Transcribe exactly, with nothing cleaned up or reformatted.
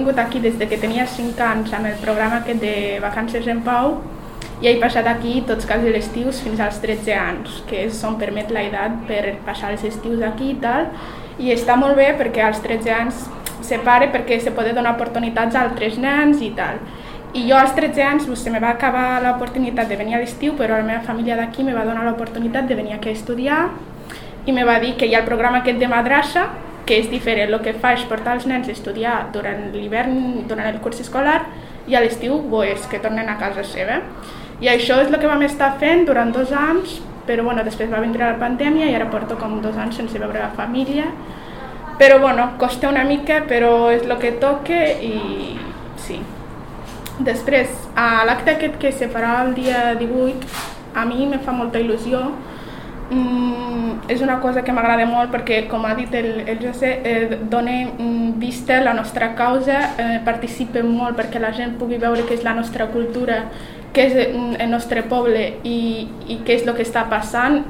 vingut aquí des de que tenia cinc anys amb el programa aquest de Vacances en Pau i he passat aquí tots els estius fins als tretze anys, que és on permet l'edat per passar els estius aquí i tal. I està molt bé perquè als tretze anys se pare perquè se pot donar oportunitats a altres nens i tal. I jo als tretze anys se me va acabar l'oportunitat de venir a l'estiu, però la meva família d'aquí me va donar l'oportunitat de venir aquí a estudiar i me va dir que hi ha el programa aquest de madrassa, que és diferent. El que fa és portar els nens a estudiar durant l'hivern, durant el curs escolar, i a l'estiu pues, que tornen a casa seva. I això és el que vam estar fent durant dos anys, però bueno, després va vindre la pandèmia i ara porto com dos anys sense veure la família. Però bueno, costa una mica, però és el que toca i sí. Després, a l'acte aquest que se farà el dia divuit, a mi me fa molta il·lusió. Mm, és una cosa que m'agrada molt perquè, com ha dit el, el José, eh, dona mm, vista a la nostra causa, eh, participa molt perquè la gent pugui veure què és la nostra cultura, què és el nostre poble i, i què és el que està passant.